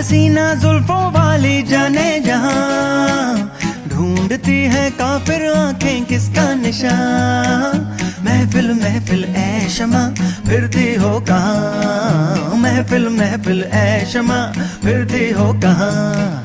हसीना जुल्फों वाली जाने जहां, ढूंढती है काफिर आंखें किसका निशान। महफिल महफिल ऐ शमा फिरती हो कहाँ, महफिल महफिल ऐ शमा फिरती हो कहाँ।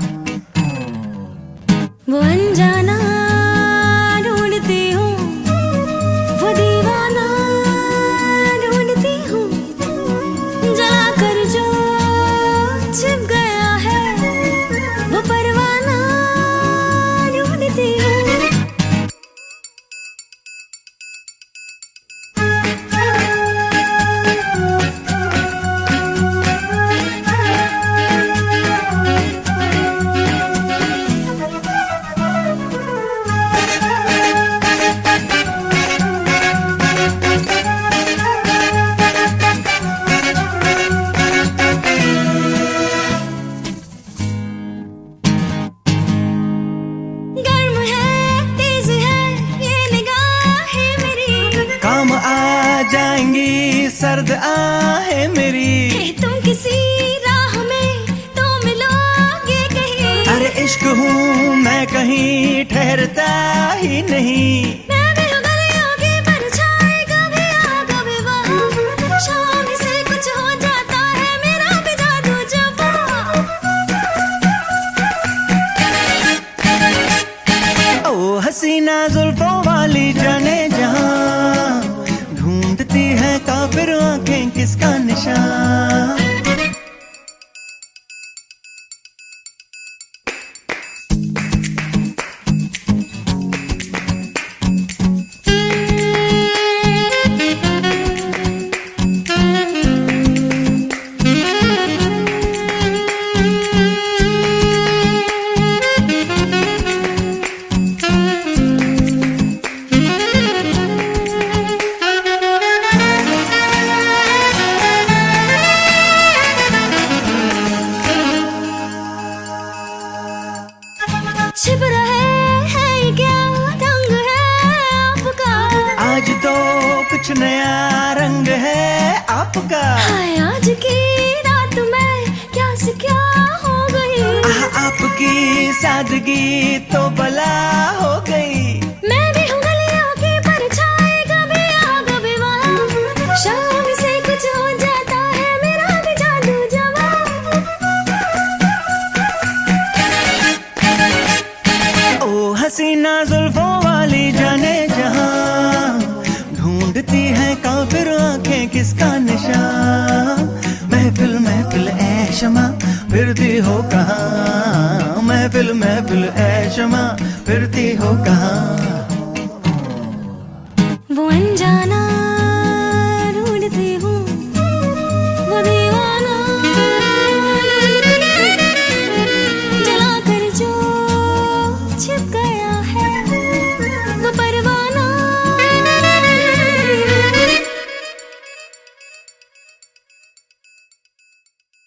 वो अनजाना ढूंढती हूँ, वो दीवाना ढूंढती हूँ, जला कर जो छिप गया है वो परवाना ढूंढती हूँ। काम आ जाएंगी सर्द आहें मेरी, तुम किसी राह में तो मिलोगे कहीं। अरे इश्क हूँ मैं कहीं ठहरता ही नहीं। मैं भी हूँ गलियों की परछाई, कभी यहाँ कभी वहाँ, शाम से कुछ हो जाता है मेरा भी जादू जवां। ओ हसीना जुल्फों वाली जाने जहां, ढूंढती है काफिर आंखें किसका निशान। छिप रहे हैं क्या ढंग है आपका, आज तो कुछ नया रंग है आपका। हाय आज की रात में क्या से क्या हो गई, आपकी सादगी तो बला हो गई। मैं भी हूँ गलियों की परछाई, कभी यहाँ कभी वहाँ, शाम से कुछ हो जाता है मेरा भी जादू जवां। ओ हसीना जुल्फों वाली जाने जहां, ढूंढती है काफिर आंखें किसका निशान। महफिल महफिल ऐ शमा फिरती हो कहाँ, महफिल महफिल ऐ शमा फिरती हो कहाँ।